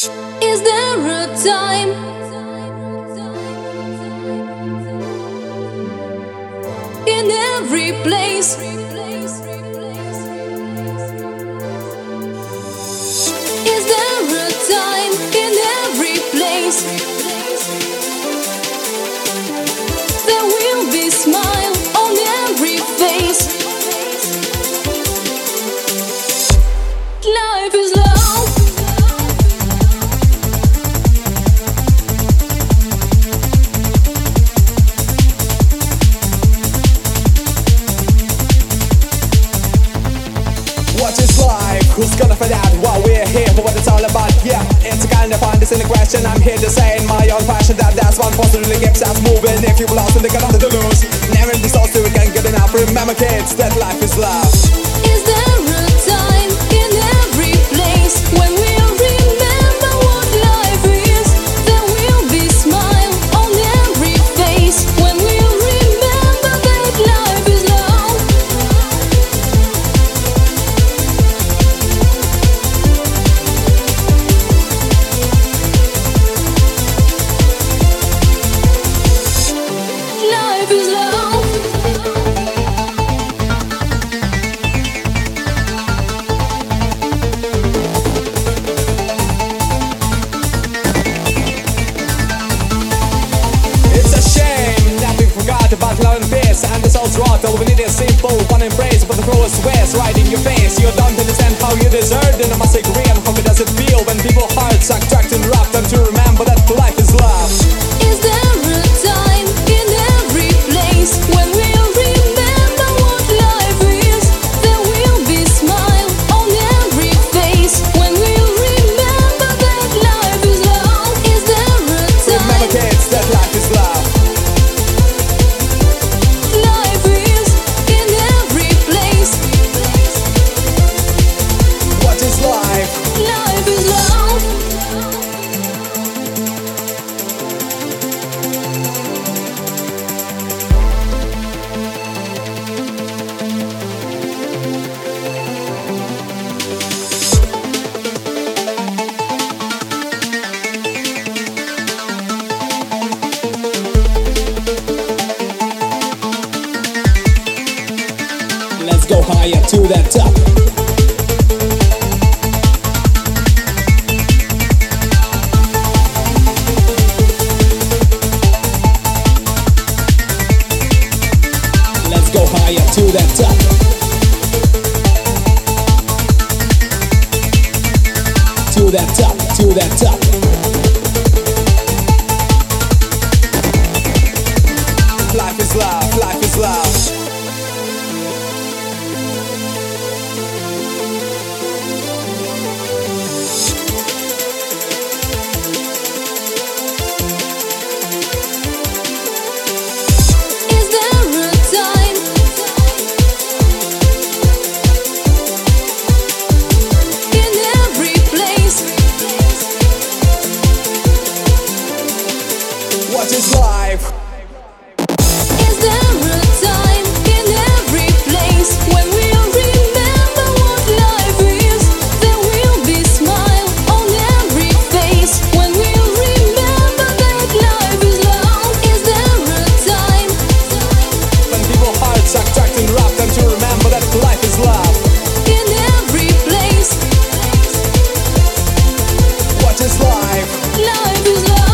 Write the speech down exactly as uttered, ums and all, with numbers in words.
Is there a time in every place? Is there a time in every place? There will be smile on every face. Life is love. What is life? Who's gonna find out while we're here for what it's all about? Yeah, it's a kind of fun, this in a question. I'm here to say in my own fashion that that's one force that really keeps us moving. If you lost, then they got nothing to lose. Never be so still, we can't get enough. Remember, kids, that life is love. Is there a time in every place when we'll remember what life is? There will be smile on every face when we'll remember that life is love. Life is love. It's a shame that we forgot about love and peace. And this old rot, all we need is simple one embrace. But the cruelest ways right in your face. You don't understand how you deserve it. I must agree, and how does it feel when people's hearts are tracked and wrapped? Time to remember that life is love. Is there a time in every place when we'll remember what life is? There will be smile on every face when we'll remember that life is love. Is there a Remember, time? kids, that life is love. Life is in every place. What is life? Life is love. Let's go higher to the top. Let's go higher to the top. To the top, to the top. Life is love, life is love. Is there a time in every place? What is life? Is there a time in every place when we'll remember what life is? There will be smile on every face when we'll remember that life is love. Is there a time? When people's hearts are tracked and wrapped, time to remember that life is love. In every place. What is life? Life is love.